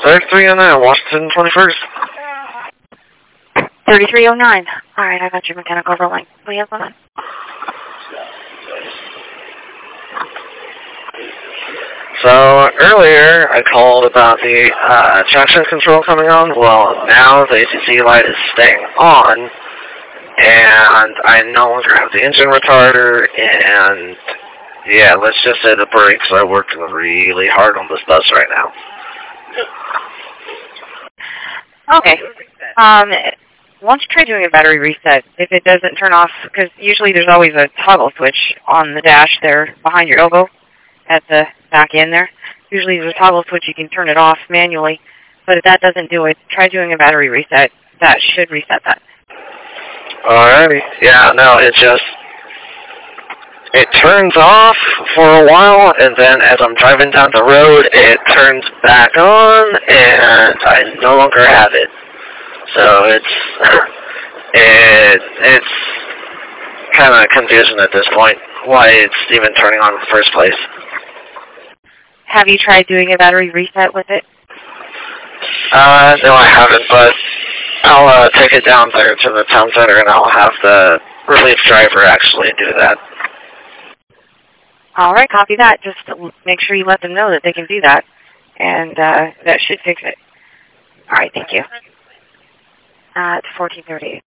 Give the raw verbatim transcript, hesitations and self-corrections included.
thirty-three oh nine, Washington twenty-first. thirty-three oh nine. All right, I got your mechanic overline. We have one. So earlier I called about the uh, traction control coming on. Well, now the A C C light is staying on, and I no longer have the engine retarder, and yeah, let's just say the brakes are working really hard on this bus right now. Okay. Um, why don't you try doing a battery reset if it doesn't turn off, because usually there's always a toggle switch on the dash there behind your elbow at the back end there. Usually there's a toggle switch, you can turn it off manually, but if that doesn't do it, try doing a battery reset. That should reset that. Alrighty. Yeah, no, it just, it turns off for a while, and then as I'm driving down the road, it turns back on, and I no longer have it. So it's, it, it's kind of confusion at this point, why it's even turning on in the first place. Have you tried doing a battery reset with it? Uh, no, I haven't, but I'll uh, take it down there to the town center, and I'll have the relief driver actually do that. All right, copy that. Just make sure you let them know that they can do that, and uh, that should fix it. All right, thank you. Uh, it's fourteen thirty.